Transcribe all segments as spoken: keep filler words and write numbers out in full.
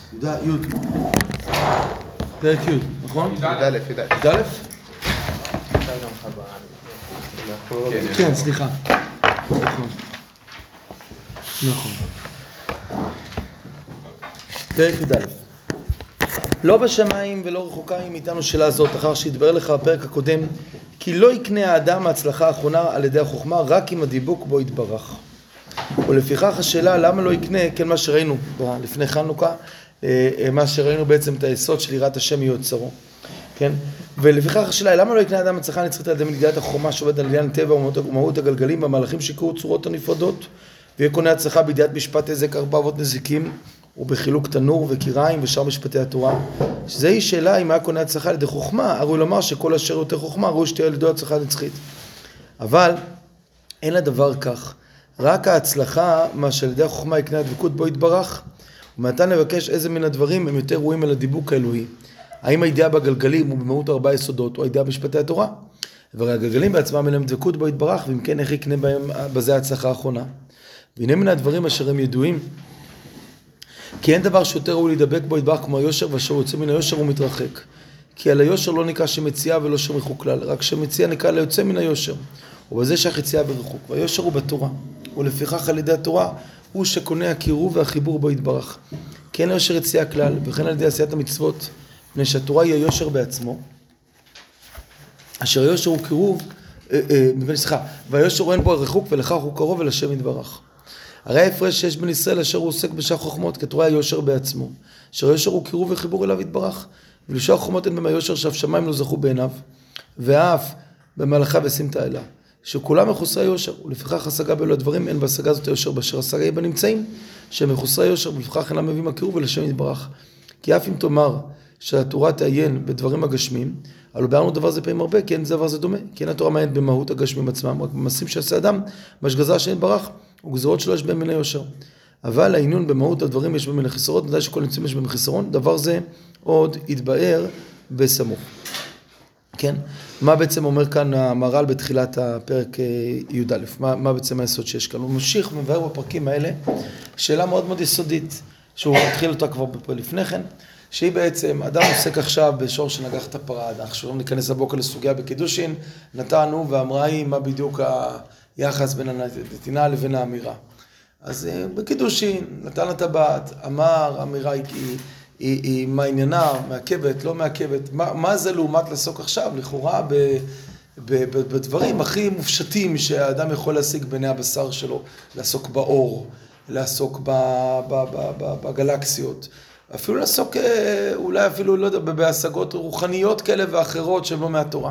יהודה, יוד. פרק יוד, נכון? י"א, י"א. י"א? כן, סליחה. נכון. נכון. פרק י"א. לא בשמיים ולא רחוקה היא מאיתנו שאלה זאת, אחר שהתברר לך בפרק הקודם, כי לא יקנה האדם ההצלחה האחרונה על ידי החוכמה, רק עם הדיבוק בו יתברך. ולפיכך השאלה, למה לא יקנה, כן מה שראינו לפני חנוכה, מה שראינו בעצם את היסוד של יראת השם מיוצרו. כן? ולפיכך השאלה, למה לא יקנה האדם הצלחה נצחית על ידי מדידת החוכמה שעובד על עניין הטבע ומהות הגלגלים במהלכים שיקרו צורות הנפרדות, ויהיה קונה הצלחה בידיעת משפט איזה כארבע אבות נזיקים, ובחילוק תנור וקיריים ושאר משפטי התורה. שזוהי שאלה אם היה קונה הצלחה על ידי חוכמה, הראוי לומר שכל אשר יותר חוכמה ראוי שתהיה על ידי הצלחה נצחית. אבל אין לדבר כך. רק ההצלחה, מה שעל ידי החוכמה יקנה הדבקות בו יתברך, ומעתה נבקש איזה מן הדברים הם יותר ראויים על הדיבוק האלוהי. האם הידיעה בגלגלים הוא במהות ארבעה יסודות, או הידיעה בשפטי התורה? והרי הגלגלים בעצמם אין להם דבקות בו יתברך, ואם כן איך יקנה בהם בזה ההצלחה האחרונה. והנה מן הדברים אשר הם ידועים, כי אין דבר שיותר ראוי להידבק בו יתברך כמו היושר, ואשר יוצא מן היושר הוא מתרחק. כי על היושר לא נקרא שמציאה ולא שמריחוק כלל, רק שמציאה נקרא ליוצא מן היושר. ובזה שהחצייה בריחוק, והיושר הוא בתורה, ולפיכך על ידי התורה הוא שקונה הקירוב והחיבור בו יתברך. כי אין ליושר יציאה כלל, וכן על ידי עשיית המצוות, מפני שהתורה היא היושר בעצמו, אשר היושר הוא קירוב, אה, אה, סליחה, והיושר הוא אין בו ריחוק, ולכך הוא קרוב אל השם יתברך. הרי ההפרש שיש בין ישראל אשר הוא עוסק בשאר חוכמות, כי התורה היא היושר בעצמו, אשר היושר הוא קירוב וחיבור אליו יתברך, ולשאר חוכמות אין בהם היושר שאף שמיים לא זכו בעיניו, ואף במהלכה וסמטה אלה. שכולם מחוסרי יושר, ולפיכך השגה באלו הדברים, אין בהשגה זאת היושר באשר השגה היא בנמצאים, שהם מחוסרי יושר, ולפיכך אינם מביאים הקירוב ולשם יתברך. כי אף אם תאמר שהתורה תעיין בדברים הגשמים, אבל בארנו דבר זה פעמים הרבה, כי אין דבר זה דומה, כי אין התורה מעיינת במהות הגשמים עצמם, רק במעשים שעשה אדם, מה שגזר השם יתברך, וגזרות שלו יש בהם מן היושר. אבל העיון במהות הדברים יש בהם מן החיסרון, נדע שכל נמצאים יש בהם חיסרון, דבר זה עוד יתבאר בסמוך. כן? מה בעצם אומר כאן המהר"ל בתחילת הפרק י"א? מה, מה בעצם היסוד שיש כאן? הוא ממשיך ומבאר בפרקים האלה שאלה מאוד מאוד יסודית, שהוא התחיל אותה כבר לפני כן, שהיא בעצם, אדם עוסק עכשיו בשור שנגח את הפרה, אנחנו לא ניכנס הבוקר לסוגיה בקידושין, נתנו ואמרה היא מה בדיוק היחס בין הנתינה לבין האמירה. אז בקידושין, נתן את הבת, אמר, אמירה היא, היא, היא, היא מה עניינה, מעכבת, לא מעכבת, מה, מה זה לעומת לעסוק עכשיו, לכאורה ב, ב, ב, בדברים הכי מופשטים שהאדם יכול להשיג בעיני הבשר שלו, לעסוק באור, לעסוק ב, ב, ב, ב, בגלקסיות, אפילו לעסוק, אולי אפילו, לא יודע, בהשגות רוחניות כאלה ואחרות שהן לא מהתורה.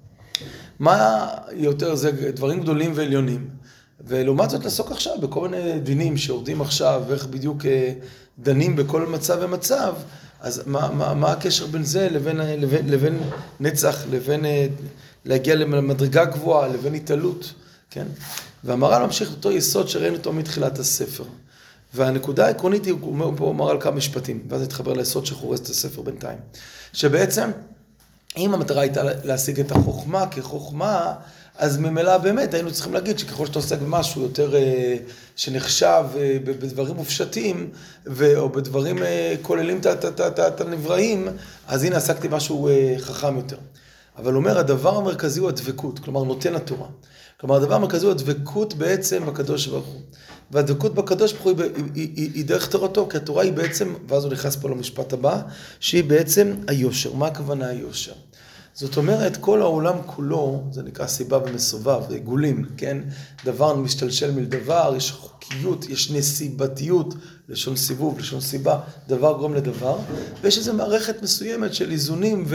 מה יותר זה דברים גדולים ועליונים, ולעומת זאת לעסוק עכשיו בכל מיני דינים שיורדים עכשיו, ואיך בדיוק דנים בכל מצב ומצב, אז מה, מה, מה הקשר בין זה לבין, לבין, לבין נצח, לבין להגיע למדרגה גבוהה, לבין התעלות, כן? והמהר"ל ממשיך אותו יסוד שראינו אותו מתחילת הספר. והנקודה העקרונית היא, הוא פה אומר על כמה משפטים, ואז נתחבר ליסוד שחורס את הספר בינתיים. שבעצם, אם המטרה הייתה להשיג את החוכמה כחוכמה, אז ממילא באמת היינו צריכים להגיד שככל שאתה עוסק במשהו יותר אה, שנחשב אה, בדברים מופשטים, ו, או בדברים אה, כוללים את הנבראים, אז הנה עסקתי משהו אה, חכם יותר. אבל הוא אומר, הדבר המרכזי הוא הדבקות, כלומר נותן התורה. כלומר, הדבר המרכזי הוא הדבקות בעצם בקדוש ברוך הוא. והדבקות בקדוש ברוך הוא היא, היא, היא, היא דרך תורתו, כי התורה היא בעצם, ואז הוא נכנס פה למשפט הבא, שהיא בעצם היושר. מה הכוונה היושר? זאת אומרת, כל העולם כולו, זה נקרא סיבה ומסובב, עיגולים, כן? דבר משתלשל מלדבר, יש חוקיות, יש נסיבתיות, לשון סיבוב, לשון סיבה, דבר גורם לדבר, ויש איזו מערכת מסוימת של איזונים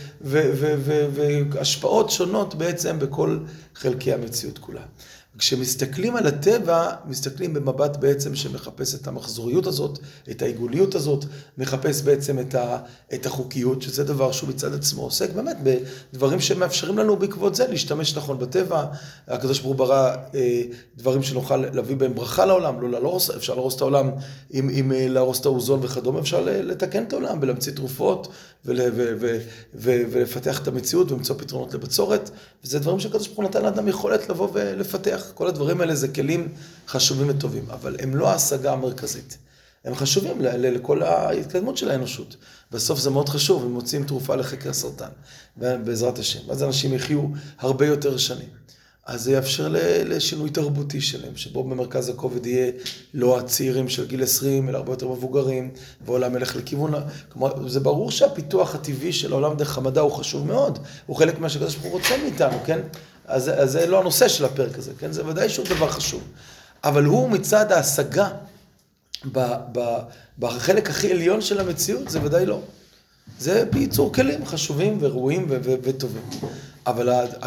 והשפעות שונות בעצם בכל חלקי המציאות כולה. כשמסתכלים על הטבע, מסתכלים במבט בעצם שמחפש את המחזוריות הזאת, את העיגוליות הזאת, מחפש בעצם את, ה, את החוקיות, שזה דבר שהוא בצד עצמו עוסק באמת בדברים שמאפשרים לנו בעקבות זה להשתמש נכון בטבע. הקדוש ברוך הוא ברא אה, דברים שנוכל להביא בהם ברכה לעולם, לא להרוס, אפשר להרוס את העולם עם, עם להרוס את האוזון וכדומה, אפשר לתקן את העולם ולהמציא תרופות ול, ו, ו, ו, ולפתח את המציאות ולמצוא פתרונות לבצורת, וזה דברים שהקדוש ברוך הוא נתן לאדם יכולת לבוא ולפתח. כל הדברים האלה זה כלים חשובים וטובים, אבל הם לא ההשגה המרכזית. הם חשובים לכל ההתקדמות של האנושות. בסוף זה מאוד חשוב, הם מוצאים תרופה לחקר סרטן, בעזרת השם. אז אנשים יחיו הרבה יותר שנים. אז זה יאפשר לשינוי תרבותי שלהם, שבו במרכז הכובד יהיה לא הצעירים של גיל עשרים, אלא הרבה יותר מבוגרים, ועולם ילך לכיוון... כלומר, זה ברור שהפיתוח הטבעי של העולם דרך המדע הוא חשוב מאוד, הוא חלק מה שקדוש ברוך הוא רוצה מאיתנו, כן? אז, אז זה לא הנושא של הפרק הזה, כן? זה ודאי שהוא דבר חשוב. אבל הוא מצד ההשגה, ב, ב, בחלק הכי עליון של המציאות, זה ודאי לא. זה בייצור כלים חשובים וראויים ו- ו- וטובים. אבל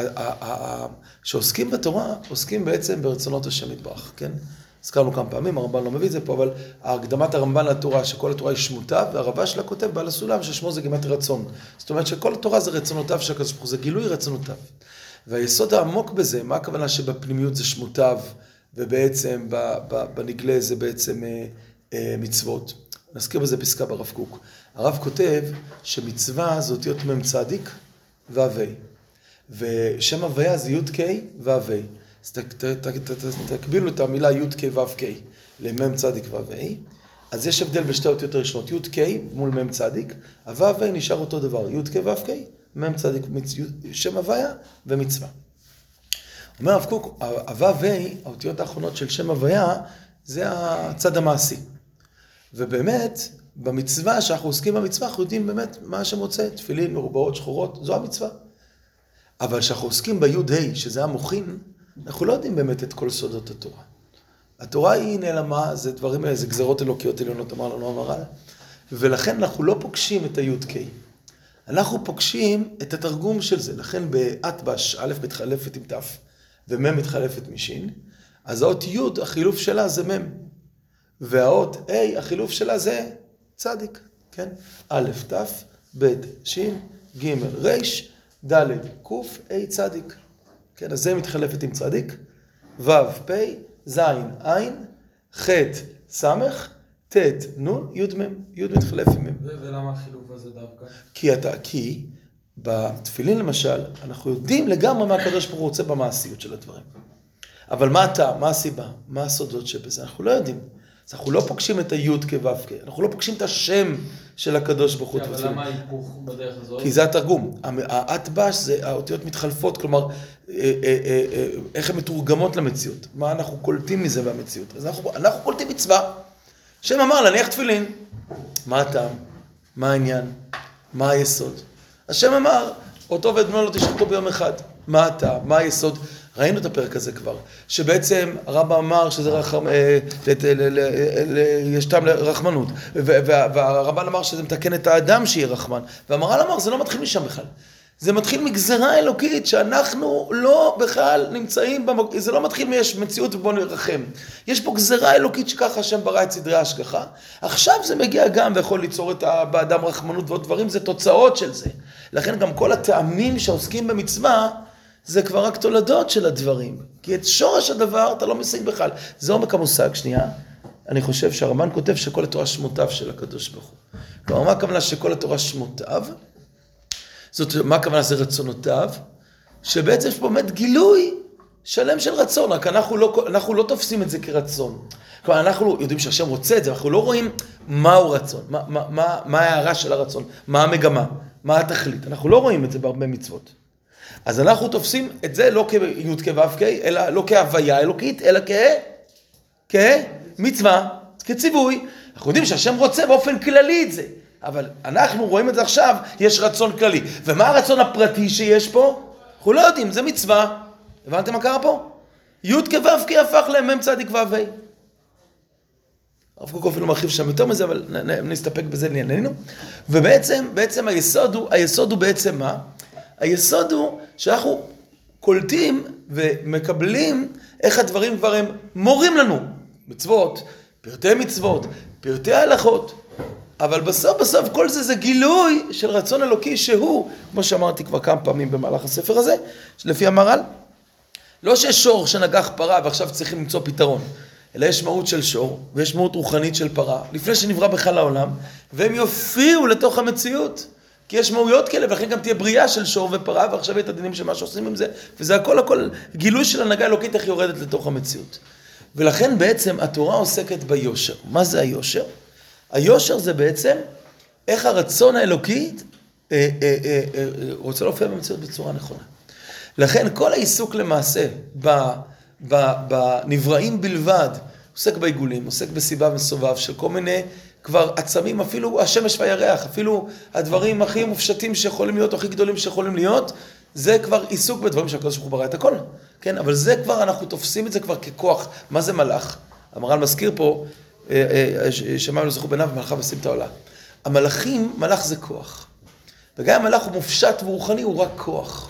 שעוסקים בתורה, עוסקים בעצם ברצונות השם יתברך, כן? הזכרנו כמה פעמים, הרמב"ן לא מביא את זה פה, אבל הקדמת הרמב"ן לתורה, שכל התורה היא שמותיו, והרבה שלה כותב בעל הסולם, ששמו זה גימטריית רצון. זאת אומרת שכל התורה זה רצונותיו של הקדוש ברוך הוא, זה גילוי רצונותיו. והיסוד העמוק בזה, מה הכוונה שבפנימיות זה שמותיו, ובעצם בנגלה זה בעצם מצוות. נזכיר בזה פסקה ברב קוק. הרב כותב שמצווה זה אותיות מם צדיק והווי. ושם הוויה זה י' ק' והווי. אז תקבילו את המילה י' ק' ו' ק' למם צדיק והווי. אז יש הבדל בשתי אותיות הראשונות. י' ק' מול מם צדיק, הווי נשאר אותו דבר. י' ק' ו' ק', מם צדיק, שם הוויה ומצווה. אומר הרב קוק, הווי, האותיות האחרונות של שם הוויה, זה הצד המעשי. ובאמת, במצווה, שאנחנו עוסקים במצווה, אנחנו יודעים באמת מה שמוצא, תפילין, מרובעות, שחורות, זו המצווה. אבל כשאנחנו עוסקים ביוד ה' שזה המוחין, אנחנו לא יודעים באמת את כל סודות התורה. התורה היא נעלמה, זה דברים האלה, זה גזרות אלוקיות עליונות, אמר לנו המהר"ל, ולכן אנחנו לא פוגשים את היוד ק'. אנחנו פוגשים את התרגום של זה, לכן באטבש, א' מתחלפת עם ת' ומ' מתחלפת משין, אז האות י' החילוף שלה זה מ'. והאות A, החילוף שלה זה צדיק, כן? א', ת', ב', ש', ג', ר', ד', ק', A, צדיק. כן, אז זה מתחלפת עם צדיק. ו', פ', ז', ע', ח', ס', ט', נ', י', מ', י' מתחלף עם מ'. ולמה החילוף הזה דווקא? כי אתה, כי בתפילין למשל, אנחנו יודעים לגמרי מה הקדוש ברוך הוא רוצה במעשיות של הדברים. אבל מה אתה, מה הסיבה, מה הסודות שבזה? אנחנו לא יודעים. אז אנחנו לא פוגשים את היוד כו' כ', אנחנו לא פוגשים את השם של הקדוש ברוך הוא. אבל למה ההיפוך בדרך הזאת? כי זה התרגום. האטבש זה האותיות מתחלפות, כלומר, איך הן מתורגמות למציאות. מה אנחנו קולטים מזה במציאות. אז אנחנו, אנחנו קולטים מצווה. השם אמר להניח תפילין. מה הטעם? מה העניין? מה היסוד? השם אמר, אותו ואת בנו לא תשחטו ביום אחד. מה הטעם? מה היסוד? ראינו את הפרק הזה כבר, שבעצם הרב אמר שזה רחמ... יש טעם לרחמנות, והרבן אמר שזה מתקן את האדם שיהיה רחמן, והמהר"ל אמר, זה לא מתחיל משם בכלל. זה מתחיל מגזרה אלוקית שאנחנו לא בכלל נמצאים, במק... זה לא מתחיל מיש מציאות ובוא נרחם. יש פה גזרה אלוקית שככה השם ברא את סדרי ההשגחה. עכשיו זה מגיע גם ויכול ליצור את באדם רחמנות ועוד דברים, זה תוצאות של זה. לכן גם כל הטעמים שעוסקים במצווה, זה כבר רק תולדות של הדברים. כי את שורש הדבר אתה לא משיג בכלל. זה עומק המושג, שנייה. אני חושב שהרמב"ן כותב שכל התורה שמותיו של הקדוש ברוך הוא. כלומר, מה הכוונה שכל התורה שמותיו? זאת, מה הכוונה זה רצונותיו? שבעצם יש פה באמת גילוי שלם של רצון, רק אנחנו לא, אנחנו לא תופסים את זה כרצון. כלומר, אנחנו יודעים שהשם רוצה את זה, אנחנו לא רואים מהו רצון, מה, מה, מה, מה ההערה של הרצון, מה המגמה, מה התכלית. אנחנו לא רואים את זה בהרבה מצוות. אז אנחנו תופסים את זה לא כי' כו' כ', אלא לא כהוויה אלוקית, אלא כ... כמצווה, כציווי. אנחנו יודעים שהשם רוצה באופן כללי את זה. אבל אנחנו רואים את זה עכשיו, יש רצון כללי. ומה הרצון הפרטי שיש פה? אנחנו לא יודעים, זה מצווה. הבנתם מה קרה פה? י' כו' כ' הפך למם צדיק ו' ה'. הרב קוק אפילו מרחיב שם יותר מזה, אבל נסתפק בזה לענייננו. ובעצם, בעצם היסוד הוא, היסוד הוא בעצם מה? היסוד הוא שאנחנו קולטים ומקבלים איך הדברים כבר הם מורים לנו. מצוות, פרטי מצוות, פרטי ההלכות. אבל בסוף בסוף כל זה זה גילוי של רצון אלוקי שהוא, כמו שאמרתי כבר כמה פעמים במהלך הספר הזה, לפי המהר"ל, לא שיש שור שנגח פרה ועכשיו צריכים למצוא פתרון, אלא יש מהות של שור ויש מהות רוחנית של פרה, לפני שנברא בכלל העולם, והם יופיעו לתוך המציאות, כי יש מהויות כאלה, ולכן גם תהיה בריאה של שור ופרה, ועכשיו את הדינים של מה שעושים עם זה, וזה הכל הכל גילוי של הנהגה אלוקית איך יורדת לתוך המציאות. ולכן בעצם התורה עוסקת ביושר. מה זה היושר? היושר זה בעצם איך הרצון האלוקי אה, אה, אה, אה, רוצה להופיע במציאות בצורה נכונה. לכן כל העיסוק למעשה בנבראים בלבד, עוסק בעיגולים, עוסק בסיבה מסובב של כל מיני כבר עצמים, אפילו השמש והירח, אפילו הדברים הכי מופשטים שיכולים להיות, הכי גדולים שיכולים להיות, זה כבר עיסוק בדברים שהקדוש ברוך הוא ברא את הכל. כן, אבל זה כבר, אנחנו תופסים את זה כבר ככוח. מה זה מלאך? המר"ל מזכיר פה, שמיים לא זכו בעיניו ומלאכה ושים את העולה. המלאכים, מלאך זה כוח. וגם המלאך הוא מופשט ורוחני, הוא רק כוח.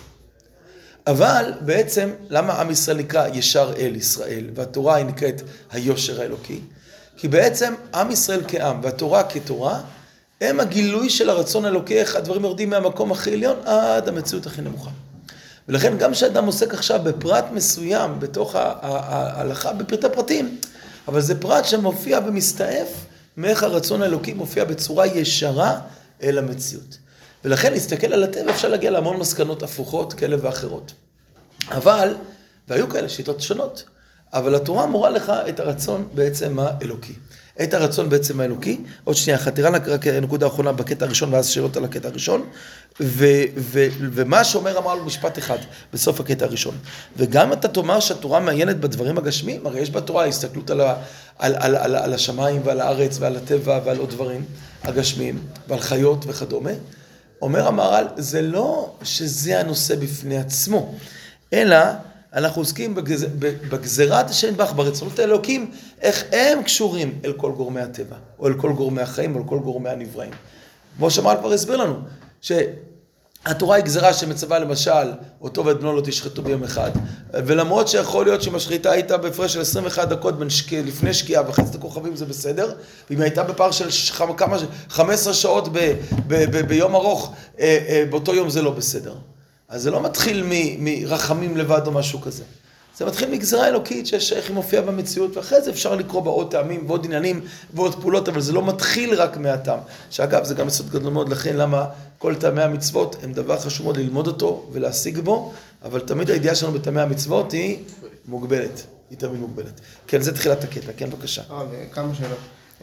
אבל בעצם, למה עם ישראל נקרא ישר אל ישראל, והתורה היא נקראת היושר האלוקי? כי בעצם עם ישראל כעם והתורה כתורה, הם הגילוי של הרצון האלוקי, איך הדברים יורדים מהמקום הכי עליון עד המציאות הכי נמוכה. ולכן גם כשאדם עוסק עכשיו בפרט מסוים, בתוך ההלכה, בפרטי פרטים, אבל זה פרט שמופיע ומסתעף, מאיך הרצון האלוקי מופיע בצורה ישרה אל המציאות. ולכן להסתכל על הטבע אפשר להגיע להמון מסקנות הפוכות כאלה ואחרות. אבל, והיו כאלה שיטות שונות, אבל התורה מורה לך את הרצון בעצם האלוקי. את הרצון בעצם האלוקי. עוד שנייה אחת, תראה רק נקודה האחרונה בקטע הראשון, ואז שאלות על הקטע הראשון. ו- ו- ומה שאומר אמר לו משפט אחד בסוף הקטע הראשון. וגם אתה תאמר שהתורה מעיינת בדברים הגשמיים, הרי יש בתורה הסתכלות על, ה- על, על, על, על השמיים ועל הארץ ועל הטבע ועל עוד דברים הגשמיים, ועל חיות וכדומה. אומר המהר"ל, זה לא שזה הנושא בפני עצמו, אלא אנחנו עוסקים בגז... בגזירת השם יתברך, ברצונות האלוקים, איך הם קשורים אל כל גורמי הטבע, או אל כל גורמי החיים, או אל כל גורמי הנבראים. כמו שהמהר"ל כבר הסביר לנו, שהתורה היא גזירה שמצווה למשל, אותו ואת בנו לא תשחטו ביום אחד, ולמרות שיכול להיות שאם השחיטה הייתה בהפרש של עשרים ואחת דקות בין שק... לפני שקיעה וחצי הכוכבים זה בסדר, ואם הייתה בפער של ש... כמה... חמש עשרה שעות ב... ב... ב... ביום ארוך, אה, אה, באותו יום זה לא בסדר. אז זה לא מתחיל מ... מרחמים לבד או משהו כזה. זה מתחיל מגזירה אלוקית שיש איך היא מופיעה במציאות, ואחרי זה אפשר לקרוא בה עוד טעמים ועוד עניינים ועוד פעולות, אבל זה לא מתחיל רק מהטעם. שאגב, זה גם יסוד גדול מאוד, לכן למה כל טעמי המצוות הם דבר חשוב מאוד ללמוד אותו ולהשיג בו, אבל תמיד הידיעה שלנו בטעמי המצוות היא מוגבלת, היא תמיד מוגבלת. כן, זה תחילת הקטע, כן, בבקשה. אה, וכמה שאלות.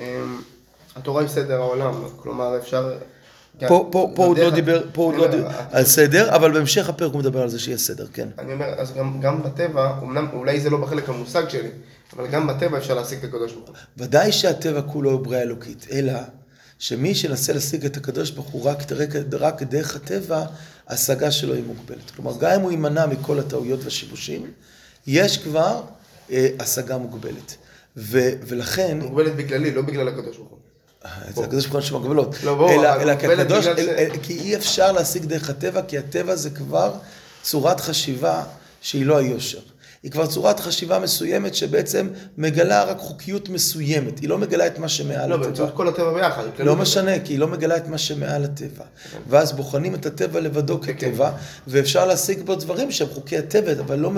התורה היא סדר העולם, כלומר אפשר... פה, פה, פה הוא לא דיבר, פה הוא לא דיבר על סדר, אבל בהמשך הפרק הוא מדבר על זה שיהיה סדר, כן. אני אומר, אז גם, גם בטבע, אמנם, אולי זה לא בחלק המושג שלי, אבל גם בטבע אפשר להשיג את הקדוש ברוך הוא. ודאי שהטבע כולו הוא בריאה אלוקית, אלא שמי שנסה להשיג את הקדוש ברוך הוא רק, רק דרך הטבע, ההשגה שלו היא מוגבלת. כלומר, גם אם הוא יימנע מכל הטעויות והשיבושים, יש כבר אה, השגה מוגבלת. ו, ולכן... מוגבלת בכללי, לא בגלל הקדוש ברוך הוא. זה הקדוש ברוך הוא שמגבלות, לא, אלא כי הקדוש, כי אי אפשר להשיג דרך הטבע, כי הטבע זה כבר צורת חשיבה שהיא לא היושר. היא כבר צורת חשיבה מסוימת שבעצם מגלה רק חוקיות מסוימת, היא לא מגלה את מה שמעל הטבע. לא, באמצעות כל הטבע ביחד. לא משנה, כי היא לא מגלה את מה שמעל הטבע. ואז בוחנים את הטבע לבדו כטבע, ואפשר להשיג בו דברים שהם חוקי הטבע, אבל לא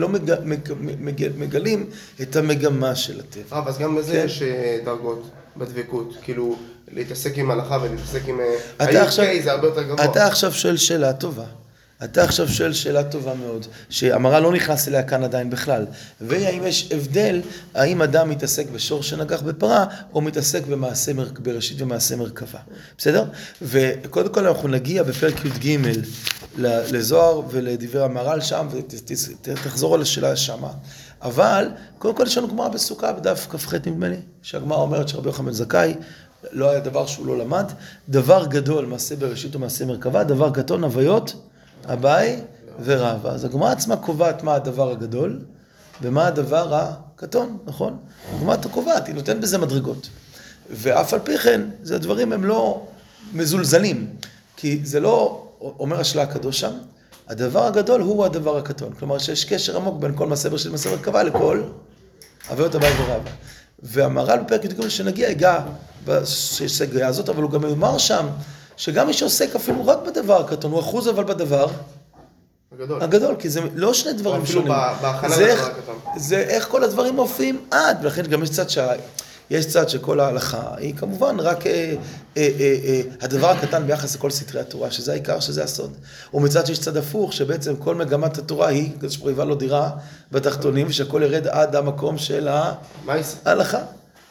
מגלים את המגמה של הטבע. אז גם בזה יש דרגות. בדבקות, כאילו להתעסק עם הלכה ולהתעסק עם... ה-יו קיי זה הרבה יותר גבוה. אתה עכשיו שואל שאלה טובה. אתה עכשיו שואל שאלה טובה מאוד, שהמהר"ל לא נכנס אליה כאן עדיין בכלל. והאם יש הבדל, האם אדם מתעסק בשור שנגח בפרה, או מתעסק במעשה בראשית ומעשה מרכבה. בסדר? וקודם כל אנחנו נגיע בפרק י"ג לזוהר ולדברי המהר"ל שם, ותחזור על השאלה שמה. אבל, קודם כל יש לנו גמרא בסוכה בדף כ"ח נדמה לי, שהגמרא אומרת שרבי יוחנן בן זכאי, לא היה דבר שהוא לא למד, דבר גדול מעשה בראשית ומעשה מרכבה, דבר קטון הוויות, אביי ורבא. אז הגמרא עצמה קובעת מה הדבר הגדול, ומה הדבר הקטון, נכון? הגמרא קובעת, היא נותנת בזה מדרגות. ואף על פי כן, זה הדברים הם לא מזולזלים, כי זה לא, אומר השלה הקדוש שם, הדבר הגדול הוא הדבר הקטון. כלומר, שיש קשר עמוק בין כל מעשה בראשית ומעשה מרכבה לכל הוויות אביי ורבא. והמהר"ל בפרק י"ג שנגיע, ייגע בסגריה הזאת, אבל הוא גם יאמר שם, שגם מי שעוסק אפילו רק בדבר הקטון, הוא אחוז אבל בדבר הגדול. הגדול, כי זה לא שני דברים שונים. זה איך, זה איך כל הדברים מופיעים עד, ולכן גם יש צד שה... יש צד שכל ההלכה היא כמובן רק אה, אה, אה, אה, הדבר הקטן ביחס לכל סתרי התורה, שזה העיקר, שזה הסוד. ומצד שיש צד הפוך, שבעצם כל מגמת התורה היא, כדי שפריבה לו דירה בתחתונים, ושהכל ירד עד המקום של ההלכה.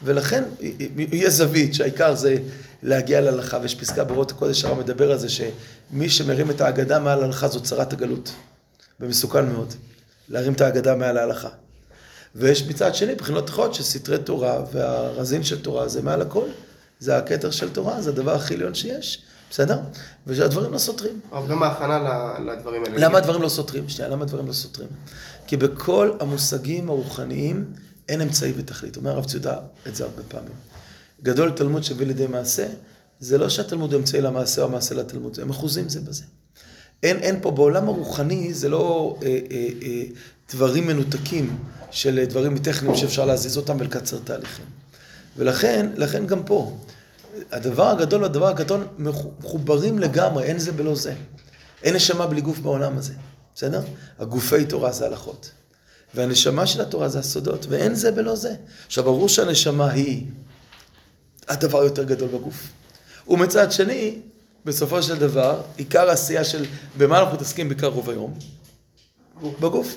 ולכן יהיה זווית שהעיקר זה להגיע להלכה, ויש פסקה באורות הקודש הרב מדבר על זה שמי שמרים את ההגדה מעל ההלכה זאת צרת הגלות, ומסוכן מאוד, להרים את ההגדה מעל ההלכה. ויש מצד שני בחינות אחרות שסתרי תורה והרזין של תורה זה מעל הכל, זה הכתר של תורה, זה הדבר הכי עליון שיש, בסדר? ושהדברים לא סותרים. אבל גם ההכנה לדברים האלה. למה הדברים לא סותרים? שנייה, למה הדברים לא סותרים? כי בכל המושגים הרוחניים אין אמצעי ותכלית. אומר הרב ציודה את זה הרבה פעמים. גדול תלמוד שווה לידי מעשה, זה לא שהתלמוד הוא אמצעי למעשה או המעשה לתלמוד, הם אחוזים זה בזה. אין, אין פה, בעולם הרוחני זה לא אה, אה, אה, דברים מנותקים של דברים טכניים שאפשר להזיז אותם ולקצר תהליכים. ולכן, לכן גם פה, הדבר הגדול והדבר הקטון מחוברים לגמרי, אין זה בלא זה. אין נשמה בלי גוף בעולם הזה, בסדר? הגופי תורה זה הלכות. והנשמה של התורה זה הסודות, ואין זה בלא זה. עכשיו, ברור שהנשמה היא הדבר יותר גדול בגוף. ומצד שני, בסופו של דבר, עיקר העשייה של, במה אנחנו מתעסקים בעיקר רוב היום? בגוף.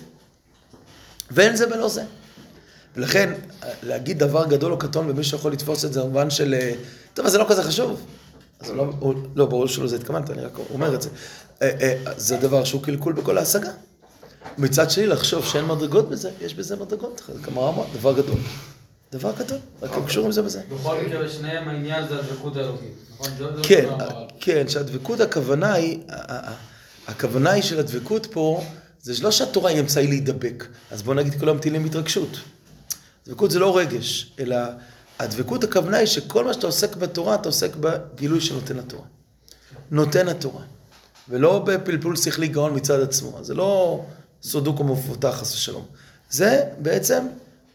ואין זה בלא זה. ולכן, להגיד דבר גדול או קטון, ומי שיכול לתפוס את זה במובן של, טוב, אז זה לא כזה חשוב. אז לא, לא, ברור שלא זה התכוונת, אני רק אומר את זה. זה דבר שהוא קלקול בכל ההשגה. מצד שני, לחשוב שאין מדרגות בזה, יש בזה מדרגות. כמה אמרה, דבר גדול. דבר גדול, רק הם קשורים זה בזה. בכל מקרה, בשניהם העניין זה הדבקות האלוקית, נכון? כן, כן, שהדבקות הכוונה היא, הכוונה היא של הדבקות פה, זה לא שהתורה היא אמצעי להידבק. אז בואו נגיד כל המטילים התרגשות. הדבקות זה לא רגש, אלא הדבקות הכוונה היא שכל מה שאתה עוסק בתורה, אתה עוסק בגילוי שנותן התורה. נותן התורה. ולא בפלפול שכלי גאון מצד עצמו. זה לא סודוק ומפותח, חס ושלום. זה בעצם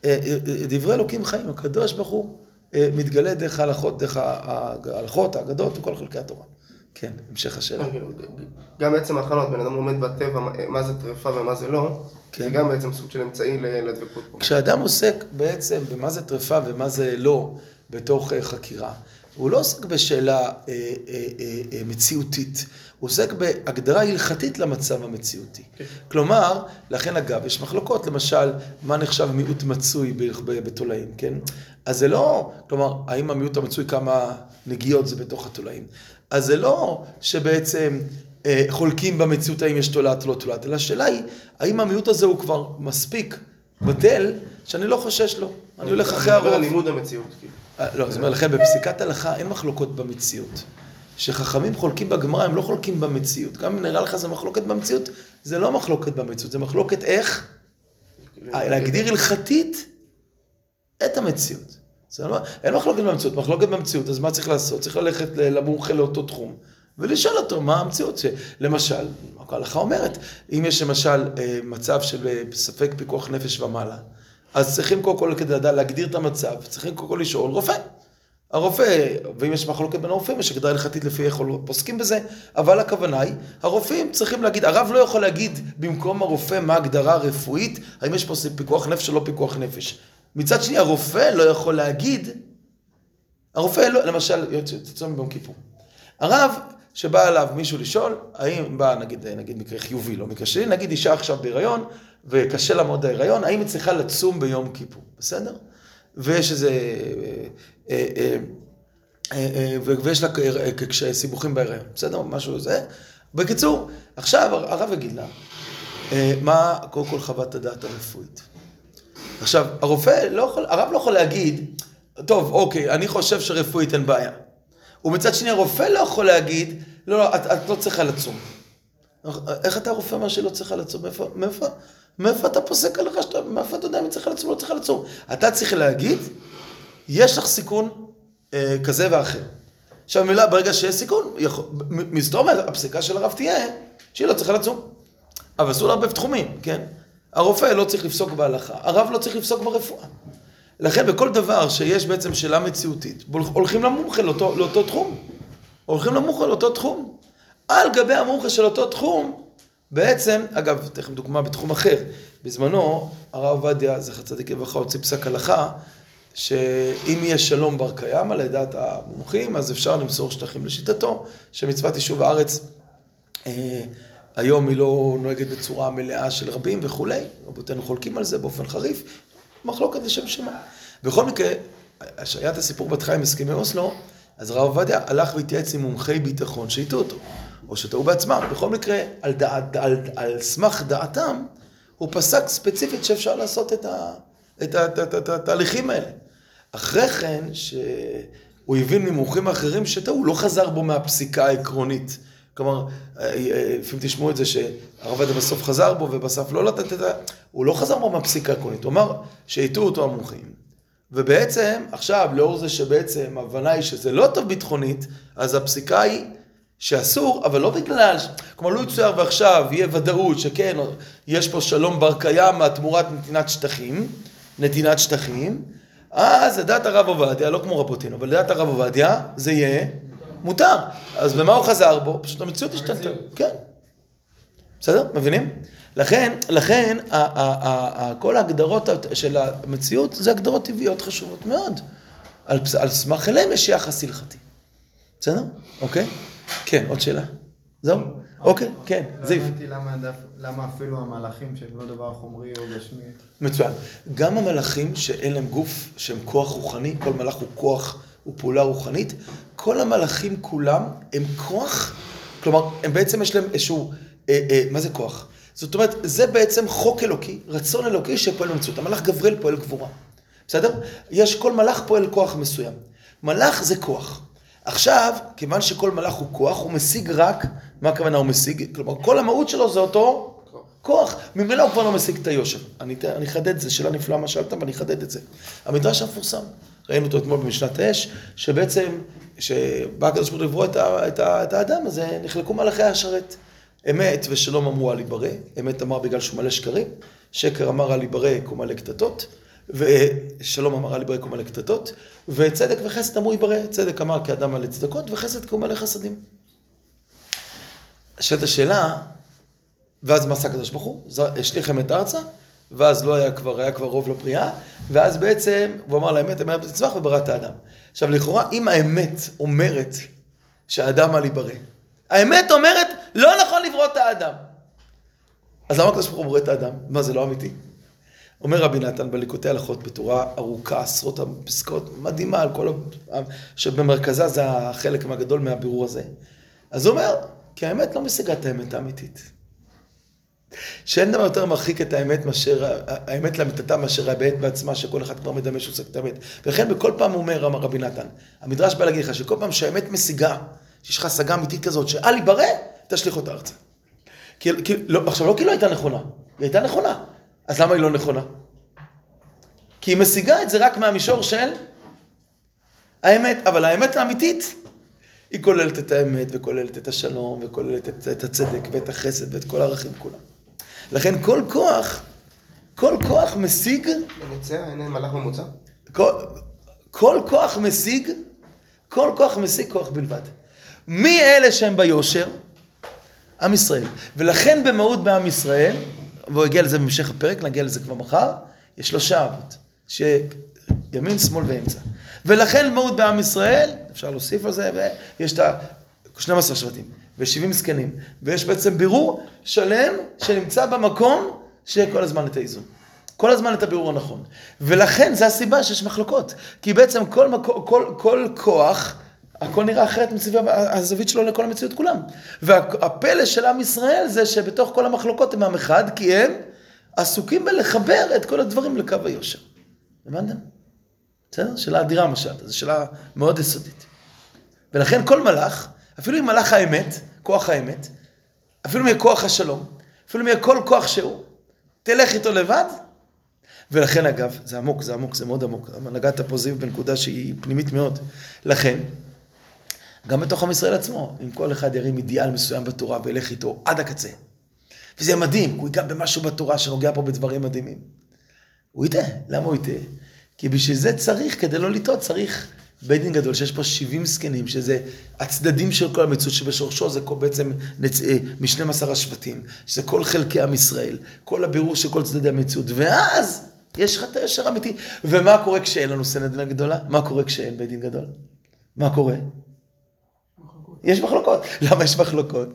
דברי אלוקים חיים. הקדוש ברוך הוא מתגלה דרך ההלכות, דרך ההלכות, האגדות וכל חלקי התורה. כן, המשך השאלה. גם בעצם ההכנות, בן אדם לומד בטבע מה זה טרפה ומה זה לא, זה גם בעצם סוג של אמצעי לדבקות פה. כשאדם עוסק בעצם במה זה טרפה ומה זה לא בתוך חקירה, הוא לא עוסק בשאלה אה, אה, אה, מציאותית, הוא עוסק בהגדרה הלכתית למצב המציאותי. Okay. כלומר, לכן אגב, יש מחלוקות, למשל, מה נחשב מיעוט מצוי בתולעים, כן? אז זה לא, כלומר, האם המיעוט המצוי כמה נגיעות זה בתוך התולעים? אז זה לא שבעצם אה, חולקים במציאות האם יש תולעת או לא תולעת, אלא השאלה היא, האם המיעוט הזה הוא כבר מספיק בטל, שאני לא חושש לו, אני הולך אחרי הרוב. זה לימוד המציאות, כאילו. לא, זאת אומרת, לכן בפסיקת הלכה אין מחלוקות במציאות. שחכמים חולקים בגמרא, הם לא חולקים במציאות. גם אם נראה לך זה מחלוקת במציאות, זה לא מחלוקת במציאות, זה מחלוקת איך להגדיר הלכתית את המציאות. אין מחלוקת במציאות, מחלוקת במציאות, אז מה צריך לעשות? צריך ללכת למומחה לאותו תחום, ולשאול אותו מה המציאות. למשל, ההלכה אומרת, אם יש למשל מצב של ספק פיקוח נפש ומעלה, אז צריכים קודם כל כדי להגדיר את המצב, צריכים קודם כל לשאול רופא. הרופא, ואם יש מחלוקת בין הרופאים, יש הגדרה הלכתית לפי איך פוסקים בזה, אבל הכוונה היא, הרופאים צריכים להגיד, הרב לא יכול להגיד במקום הרופא מה הגדרה רפואית, האם יש פה פיקוח נפש או לא פיקוח נפש. מצד שני, הרופא לא יכול להגיד, הרופא לא, למשל, תצאו ביום כיפור. הרב שבא אליו מישהו לשאול, האם בא, נגיד, נגיד מקרה חיובי, לא מקרה שלי, נגיד אישה עכשיו בהיריון, וקשה לה מאוד ההיריון, האם היא צריכה לצום ביום כיפור, בסדר? ויש איזה, ויש לה סיבוכים בהיריון, בסדר? משהו זה. בקיצור, עכשיו הרב יגיד לה, מה קודם כל חוות הדעת הרפואית? עכשיו, הרופא לא יכול, הרב לא יכול להגיד, טוב, אוקיי, אני חושב שרפואית אין בעיה. ומצד שני, הרופא לא יכול להגיד, לא, לא, את, את לא צריכה לצום. איך אתה הרופא מה שלא צריכה לצום? מאיפה, מאיפה, מאיפה אתה פוסק עליך שאתה, מאיפה אתה יודע אם צריכה לצום או לא צריכה לצום? אתה צריך להגיד, יש לך סיכון אה, כזה ואחר. עכשיו, מילה, ברגע שיש סיכון, מסתום, הפסיקה של הרב תהיה, שהיא לא צריכה לצום. אבל אסור לה בתחומים, כן? הרופא לא צריך לפסוק בהלכה, הרב לא צריך לפסוק ברפואה. לכן, בכל דבר שיש בעצם שאלה מציאותית, הולכים למומחה לאותו, לאותו תחום. הולכים למומחה לאותו תחום. על גבי המומחה של אותו תחום, בעצם, אגב, תכף דוגמה בתחום אחר, בזמנו, הרב עובדיה, זכר צדיק לברכה, הוציא פסק הלכה, שאם יהיה שלום בר קיים על ידת המומחים, אז אפשר למסור שטחים לשיטתו, שמצוות יישוב הארץ, אה, היום היא לא נוהגת בצורה מלאה של רבים וכולי, רבותינו חולקים על זה באופן חריף, מחלוקת לשם שמה. בכל מקרה, היה את הסיפור בתחילה עם הסכמי אוסלו, אז הרב עובדיה הלך והתייעץ עם מומחי ביטחון שהיטו אותו, או שטעו בעצמם. בכל מקרה, על, דעת, על, על סמך דעתם, הוא פסק ספציפית שאפשר לעשות את, ה, את, ה, את, ה, את, ה, את התהליכים האלה. אחרי כן, שהוא הבין ממומחים האחרים שטעו, הוא לא חזר בו מהפסיקה העקרונית. כלומר, לפעמים תשמעו את זה שהרב עובדיה בסוף חזר בו ובסוף לא לתת את ה... הוא לא חזר בו מהפסיקה העקרונית, הוא אמר שהיטו אותו המומחים. ובעצם, עכשיו, לאור זה שבעצם ההבנה היא שזה לא טוב ביטחונית, אז הפסיקה היא שאסור, אבל לא בגלל, כלומר, לא יצויר ועכשיו יהיה ודאות שכן, יש פה שלום בר קיימא תמורת נתינת שטחים, נתינת שטחים, אז לדעת הרב עובדיה, לא כמו רבותינו, אבל לדעת הרב עובדיה, זה יהיה מותר. אז במה הוא חזר בו? פשוט המציאות השתנתה. כן. בסדר? מבינים? לכן, לכן, כל ההגדרות של המציאות, זה הגדרות טבעיות חשובות מאוד. על סמך אליהם יש יחס הלכתי. בסדר? אוקיי? כן, עוד שאלה. זהו? אוקיי, כן, זיו. לא הבנתי למה אפילו המלאכים שהם לא דבר חומרי או גשמי. מצוין. גם המלאכים שאין להם גוף, שהם כוח רוחני, כל מלאך הוא כוח, הוא פעולה רוחנית, כל המלאכים כולם הם כוח, כלומר, הם בעצם יש להם איזשהו, אה, אה, מה זה כוח? זאת אומרת, זה בעצם חוק אלוקי, רצון אלוקי שפועל במציאות. המלאך גבריאל פועל גבורה. בסדר? יש כל מלאך פועל כוח מסוים. מלאך זה כוח. עכשיו, כיוון שכל מלאך הוא כוח, הוא משיג רק, מה הכוונה הוא משיג? כלומר, כל המהות שלו זה אותו כוח. ממילא הוא כבר לא משיג את היושר. אני, אני חדד את זה, שאלה נפלאה מה שאלת, ואני חדד את זה. המדרש המפורסם, ראינו אותו אתמול במשנת האש, שבעצם, שבא הקדוש ברוך הוא לברוא את, את, את האדם הזה, נחלקו מלאכי השרת. אמת ושלום אמרו על יברא, אמת אמר בגלל שהוא מלא שקרים, שקר אמר על יברא כי הוא מלא קטטות, ושלום אמר על יברא כי הוא מלא קטטות, וצדק וחסד אמרו יברא, צדק אמר כי אדם מלא צדקות, וחסד כי הוא מלא חסדים. שאלת השאלה, ואז מה עשה הקדוש ברוך הוא? השליך אמת ארצה, ואז לא היה כבר, היה כבר רוב לבריאה, ואז בעצם הוא אמר לאמת, אמת בצמח וברא את האדם. עכשיו לכאורה, אם האמת אומרת שהאדם על יברא, האמת אומרת, לא נכון לברוא את האדם. אז למה הקדוש ברוך הוא ברא את האדם? מה, זה לא אמיתי? אומר רבי נתן בליקוטי הלכות בתורה ארוכה, עשרות הפסקאות, מדהימה על כל... שבמרכזה זה החלק הגדול מהבירור הזה. אז הוא אומר, כי האמת לא משיגה את האמת האמיתית. שאין דבר יותר מרחיק את האמת מאשר, האמת לאמיתתה מאשר הבעת בעצמה, שכל אחד כבר מדמה שעושה את האמת. ולכן בכל פעם הוא אומר רבי נתן, המדרש בא להגיד לך שכל פעם שהאמת משיגה, שיש לך השגה אמיתית כזאת, שאל יברא, תשליך אותה ארצה. כי, כי, לא, עכשיו לא כי לא הייתה נכונה, היא הייתה נכונה. אז למה היא לא נכונה? כי היא משיגה את זה רק מהמישור של האמת, אבל האמת האמיתית, היא כוללת את האמת, וכוללת את השלום, וכוללת את, את הצדק, ואת החסד, ואת כל הערכים כולם. לכן כל כוח, כל כוח משיג... ממוצע? אין מלאך ממוצע? כל, כל כוח משיג, כל כוח משיג כוח בלבד. מי אלה שהם ביושר? עם ישראל. ולכן במהות בעם ישראל, והוא הגיע לזה במשך הפרק, נגיע לזה כבר מחר, יש שלושה אבות, שימין, שמאל ואמצע. ולכן במהות בעם ישראל, אפשר להוסיף על זה, ויש את ה-שנים עשר שבטים, ו-שבעים זקנים, ויש בעצם בירור שלם שנמצא במקום שכל הזמן את האיזון. כל הזמן את הבירור הנכון. ולכן זה הסיבה שיש מחלוקות. כי בעצם כל, מקו, כל, כל כוח, הכל נראה אחרת מצביע הזווית שלו לכל המציאות כולם. והפלא של עם ישראל זה שבתוך כל המחלוקות הם עם אחד, כי הם עסוקים בלחבר את כל הדברים לקו היושר. הבנתם? בסדר? שאלה אדירה משל, זו שאלה מאוד יסודית. ולכן כל מלאך, אפילו אם מלאך האמת, כוח האמת, אפילו אם יהיה כוח השלום, אפילו אם יהיה כל כוח שהוא, תלך איתו לבד. ולכן אגב, זה עמוק, זה עמוק, זה מאוד עמוק. נגעת פה זיו בנקודה שהיא פנימית מאוד. לכן, גם בתוך עם ישראל עצמו, אם כל אחד ירים אידיאל מסוים בתורה וילך איתו עד הקצה, וזה מדהים, הוא ייגע במשהו בתורה שנוגע פה בדברים מדהימים. הוא יטעה. למה הוא יטעה? כי בשביל זה צריך, כדי לא לטעות, צריך בית דין גדול, שיש פה שבעים זקנים, שזה הצדדים של כל המציאות, שבשורשו זה כל, בעצם נצ... משנים עשר השבטים, שזה כל חלקי עם ישראל, כל הבירור של כל צדדי המציאות, ואז יש לך את הישר אמיתי. ומה קורה כשאין לנו סנהדרין גדולה? מה קורה כשאין בית דין גדול? מה קורה? מחלוקות. יש מחלוקות. למה יש מחלוקות?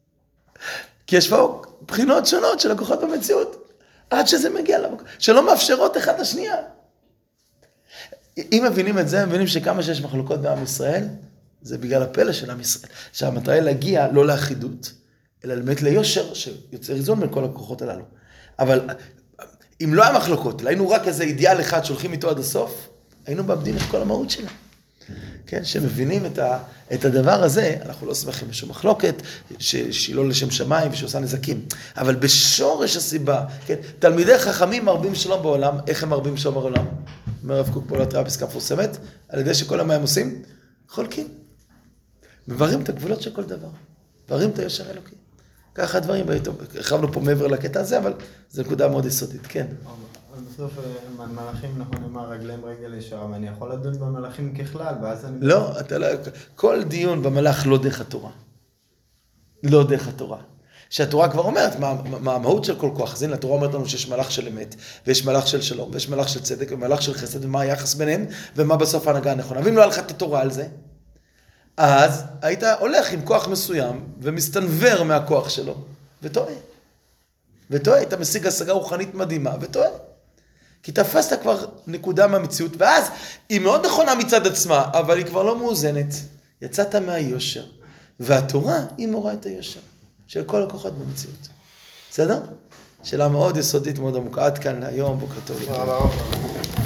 כי יש פה בחינות שונות של הכוחות במציאות, עד שזה מגיע למקום, שלא מאפשרות אחד לשנייה. אם מבינים את זה, מבינים שכמה שיש מחלוקות בעם ישראל, זה בגלל הפלא של עם ישראל. שהמטרה היא להגיע לא לאחידות, אלא באמת ליושר שיוצר איזון בין כל הכוחות הללו. אבל אם לא היה מחלוקות, אלא היינו רק איזה אידיאל אחד שהולכים איתו עד הסוף, היינו מאבדים את כל המהות שלה. כן, שמבינים את, ה, את הדבר הזה, אנחנו לא שמחים בשום מחלוקת, ש, שהיא לא לשם שמיים ושעושה נזקים. אבל בשורש הסיבה, כן, תלמידי חכמים מרבים שלום בעולם, איך הם מרבים שלום בעולם? אומר רב קוק פה להתראה פסקה מפורסמת, על ידי שכל מה הם עושים? חולקים. מברים את הגבולות של כל דבר. מברים את היושר האלוקי. ככה הדברים, הרחבנו פה מעבר לקטע הזה, אבל זו נקודה מאוד יסודית, כן. בסוף מלאכים, נכון, אמר רגליהם רגל ישרה, ואני יכול לדון במלאכים ככלל, ואז אני... לא, אתה לא... כל דיון במלאך לא דרך התורה. לא דרך התורה. שהתורה כבר אומרת מה, מה המהות של כל כוח. אז הנה, התורה אומרת לנו שיש מלאך של אמת, ויש מלאך של שלום, ויש מלאך של צדק, ומלאך של חסד, ומה היחס ביניהם, ומה בסוף ההנהגה הנכונה. ואם לא היה לך את התורה על זה, אז היית הולך עם כוח מסוים, ומסתנבר מהכוח שלו, וטועה. וטועה, היית משיג השגה רוחנית מדהימה, וטועה. כי תפסת כבר נקודה מהמציאות, ואז היא מאוד נכונה מצד עצמה, אבל היא כבר לא מאוזנת. יצאת מהיושר, והתורה היא מורה את היושר, של כל הכוחות במציאות. בסדר? שאלה מאוד יסודית, מאוד עמוקה. עד כאן היום, בוקר טוב.